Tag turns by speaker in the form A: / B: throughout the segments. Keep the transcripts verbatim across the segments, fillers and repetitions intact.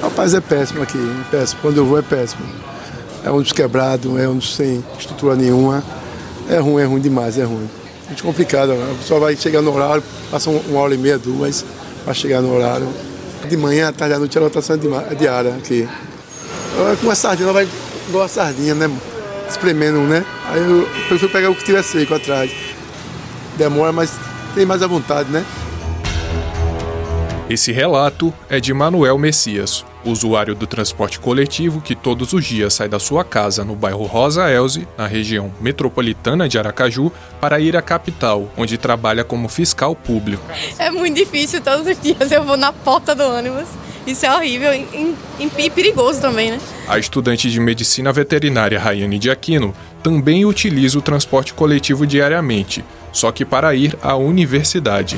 A: Rapaz, é péssimo aqui, é péssimo. Quando eu vou é péssimo. É ônibus quebrado, é ônibus sem estrutura nenhuma. É ruim, é ruim demais, é ruim. Muito complicado, a pessoa vai chegar no horário, passa uma hora e meia, duas, para chegar no horário. De manhã, à tarde, à noite, a lotação é diária aqui. Com a sardinha, ela vai igual a sardinha, né? Espremendo, né? Aí eu prefiro pegar o que tiver seco atrás. Demora, mas tem mais à vontade, né?
B: Esse relato é de Manuel Messias, usuário do transporte coletivo que todos os dias sai da sua casa no bairro Rosa Elze, na região metropolitana de Aracaju, para ir à capital, onde trabalha como fiscal público.
C: É muito difícil, todos os dias eu vou na porta do ônibus. Isso é horrível e, e, e perigoso também, né?
B: A estudante de medicina veterinária Rayane de Aquino também utiliza o transporte coletivo diariamente, só que para ir à universidade.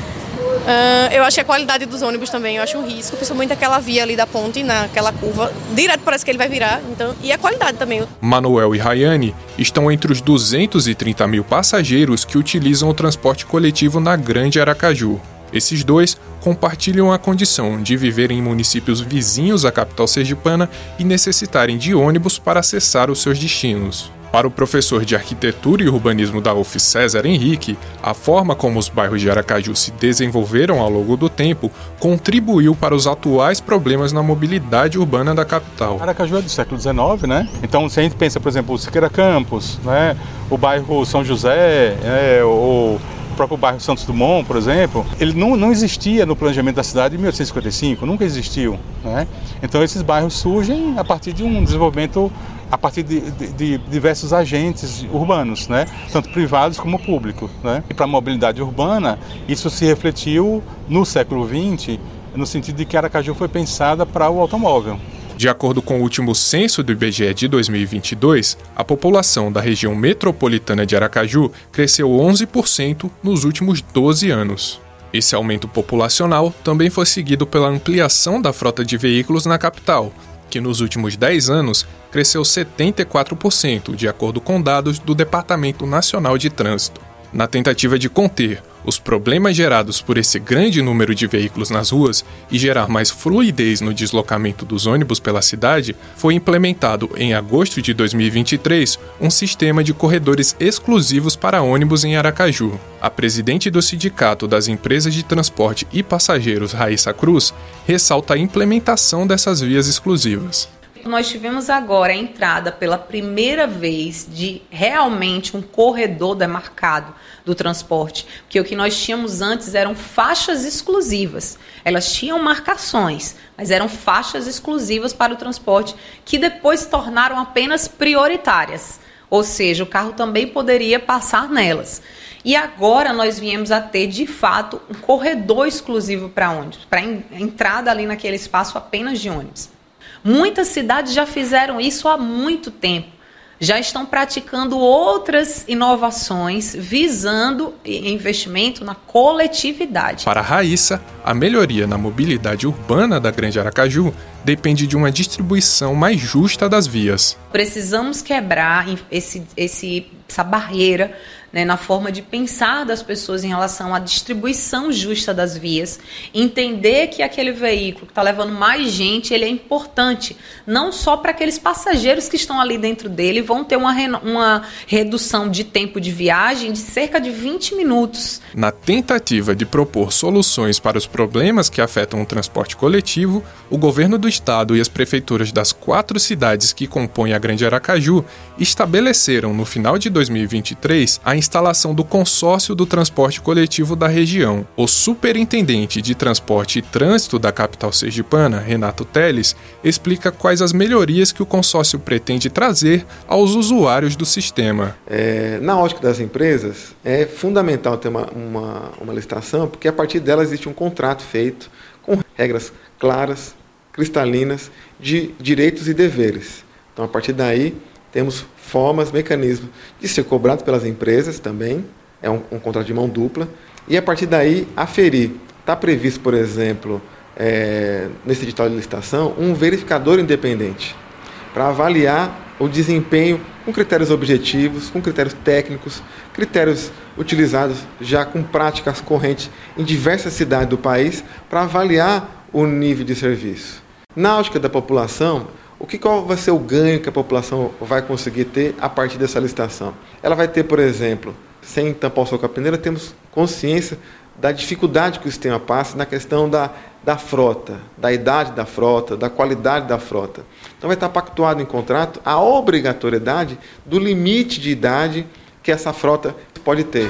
C: Uh, eu acho que a qualidade dos ônibus também, eu acho um risco, principalmente aquela via ali da ponte, naquela curva, direto parece que ele vai virar, então, e a qualidade também.
B: Manuel e Rayane estão entre os duzentos e trinta mil passageiros que utilizam o transporte coletivo na Grande Aracaju. Esses dois compartilham a condição de viverem em municípios vizinhos à capital sergipana e necessitarem de ônibus para acessar os seus destinos. Para o professor de Arquitetura e Urbanismo da U F César Henrique, a forma como os bairros de Aracaju se desenvolveram ao longo do tempo contribuiu para os atuais problemas na mobilidade urbana da capital.
D: Aracaju é do século dezenove, né? Então, se a gente pensa, por exemplo, o Siqueira Campos, né? O bairro São José, é, o O próprio bairro Santos Dumont, por exemplo, ele não, não existia no planejamento da cidade em mil oitocentos e cinquenta e cinco, nunca existiu, né? Então esses bairros surgem a partir de um desenvolvimento, a partir de, de, de diversos agentes urbanos, né? Tanto privados como públicos, né? E para a mobilidade urbana, isso se refletiu no século vinte, no sentido de que Aracaju foi pensada para o automóvel.
B: De acordo com o último censo do I B G E de dois mil e vinte e dois, a população da região metropolitana de Aracaju cresceu onze por cento nos últimos doze anos. Esse aumento populacional também foi seguido pela ampliação da frota de veículos na capital, que nos últimos dez anos cresceu setenta e quatro por cento, de acordo com dados do Departamento Nacional de Trânsito. Na tentativa de conter os problemas gerados por esse grande número de veículos nas ruas e gerar mais fluidez no deslocamento dos ônibus pela cidade, foi implementado em agosto de dois mil e vinte e três um sistema de corredores exclusivos para ônibus em Aracaju. A presidente do Sindicato das Empresas de Transporte e Passageiros, Raíssa Cruz, ressalta a implementação dessas vias exclusivas.
E: Nós tivemos agora a entrada pela primeira vez de realmente um corredor demarcado do transporte, porque o que nós tínhamos antes eram faixas exclusivas. Elas tinham marcações, mas eram faixas exclusivas para o transporte que depois se tornaram apenas prioritárias, ou seja, o carro também poderia passar nelas. E agora nós viemos a ter, de fato, um corredor exclusivo para ônibus, para a entrada ali naquele espaço apenas de ônibus. Muitas cidades já fizeram isso há muito tempo. Já estão praticando outras inovações visando investimento na coletividade.
B: Para a Raíssa, a melhoria na mobilidade urbana da Grande Aracaju depende de uma distribuição mais justa das vias.
E: Precisamos quebrar esse, esse, essa barreira, né, na forma de pensar das pessoas em relação à distribuição justa das vias, entender que aquele veículo que está levando mais gente, ele é importante, não só para aqueles passageiros que estão ali dentro dele, vão ter uma, uma redução de tempo de viagem de cerca de vinte minutos.
B: Na tentativa de propor soluções para os problemas que afetam o transporte coletivo, o governo do estado e as prefeituras das quatro cidades que compõem a Grande Aracaju estabeleceram no final de dois mil e vinte e três a instalação do consórcio do transporte coletivo da região. O superintendente de transporte e trânsito da capital sergipana, Renato Teles, explica quais as melhorias que o consórcio pretende trazer aos usuários do sistema.
F: É, na ótica das empresas, é fundamental ter uma, uma, uma licitação, porque a partir dela existe um contrato feito com regras claras, cristalinas, de direitos e deveres. Então, a partir daí, temos formas, mecanismos de ser cobrado pelas empresas também, é um, um contrato de mão dupla, e a partir daí aferir. Está previsto, por exemplo, é, nesse edital de licitação, um verificador independente para avaliar o desempenho com critérios objetivos, com critérios técnicos, critérios utilizados já com práticas correntes em diversas cidades do país para avaliar o nível de serviço. Na ótica da população, o que, qual vai ser o ganho que a população vai conseguir ter a partir dessa licitação? Ela vai ter, por exemplo, sem tampar o sol com a peneira, temos consciência da dificuldade que o sistema passa na questão da, da frota, da idade da frota, da qualidade da frota. Então vai estar pactuado em contrato a obrigatoriedade do limite de idade que essa frota pode ter.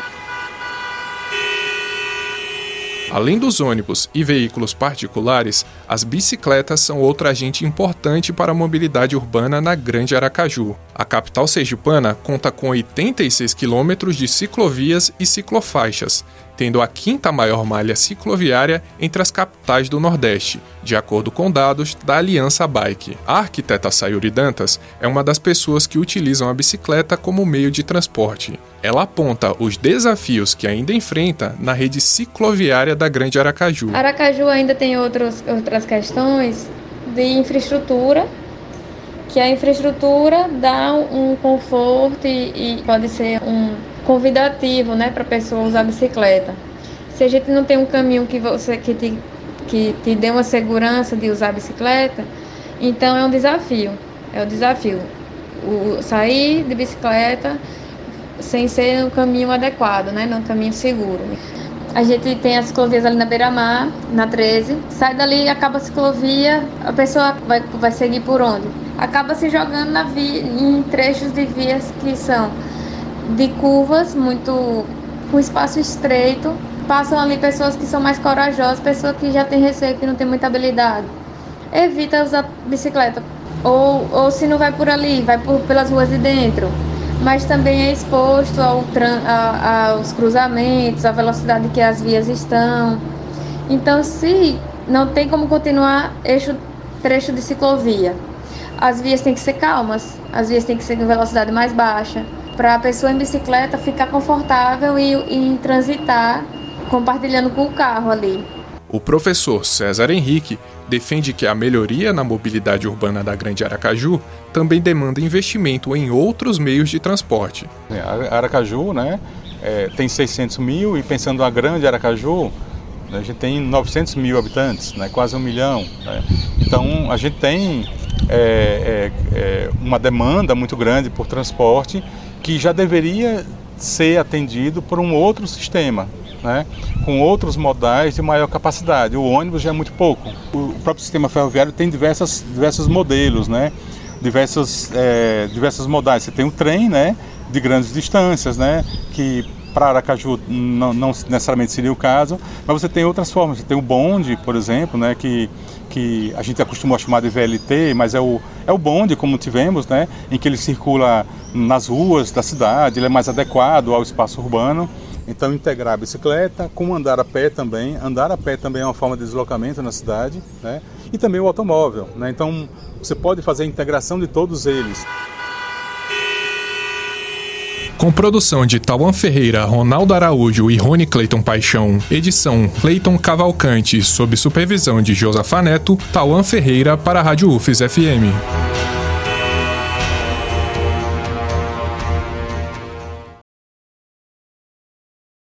B: Além dos ônibus e veículos particulares, as bicicletas são outro agente importante para a mobilidade urbana na Grande Aracaju. A capital sergipana conta com oitenta e seis quilômetros de ciclovias e ciclofaixas, tendo a quinta maior malha cicloviária entre as capitais do Nordeste, de acordo com dados da Aliança Bike. A arquiteta Sayuri Dantas é uma das pessoas que utilizam a bicicleta como meio de transporte. Ela aponta os desafios que ainda enfrenta na rede cicloviária da Grande Aracaju.
G: Aracaju ainda tem outros, outras questões de infraestrutura, que a infraestrutura dá um conforto e, e pode ser um convidativo, né, para a pessoa usar a bicicleta. Se a gente não tem um caminho que, você, que, te, que te dê uma segurança de usar a bicicleta, então é um desafio. É um desafio. O, sair de bicicleta sem ser um caminho adequado, né, não um caminho seguro. A gente tem as ciclovias ali na Beira-Mar, na treze. Sai dali, acaba a ciclovia, a pessoa vai, vai seguir por onde? Acaba se jogando na via, em trechos de vias que são de curvas, muito com espaço estreito. Passam ali pessoas que são mais corajosas, pessoas que já têm receio, que não têm muita habilidade. Evita usar bicicleta. Ou, ou se não vai por ali, vai por, pelas ruas de dentro. Mas também é exposto ao, a, aos cruzamentos, à velocidade que as vias estão. Então, se não tem como continuar eixo, trecho de ciclovia, as vias têm que ser calmas, as vias têm que ser em velocidade mais baixa, para a pessoa em bicicleta ficar confortável e, e transitar compartilhando com o carro ali.
B: O professor César Henrique defende que a melhoria na mobilidade urbana da Grande Aracaju também demanda investimento em outros meios de transporte.
D: A Aracaju, né, é, tem seiscentos mil e pensando na Grande Aracaju, a gente tem novecentos mil habitantes, né, quase um milhão. Né? Então a gente tem é, é, é, uma demanda muito grande por transporte que já deveria ser atendido por um outro sistema, né, com outros modais de maior capacidade. O ônibus já é muito pouco. O próprio sistema ferroviário tem diversas, diversos modelos, né, diversos, é, diversos modais. Você tem o trem, né, de grandes distâncias, né, que para Aracaju não, não necessariamente seria o caso, mas você tem outras formas. Você tem o bonde, por exemplo, né, que, que a gente acostumou a chamar de V L T, mas é o, é o bonde, como tivemos, né, em que ele circula nas ruas da cidade, ele é mais adequado ao espaço urbano. Então, integrar a bicicleta com andar a pé também. Andar a pé também é uma forma de deslocamento na cidade, né, e também o automóvel. Né, então, você pode fazer a integração de todos eles.
B: Com produção de Tauan Ferreira, Ronaldo Araújo e Rony Cleiton Paixão, edição Cleiton Cavalcante, sob supervisão de Josafa Neto, Tauan Ferreira para a Rádio U F E S F M.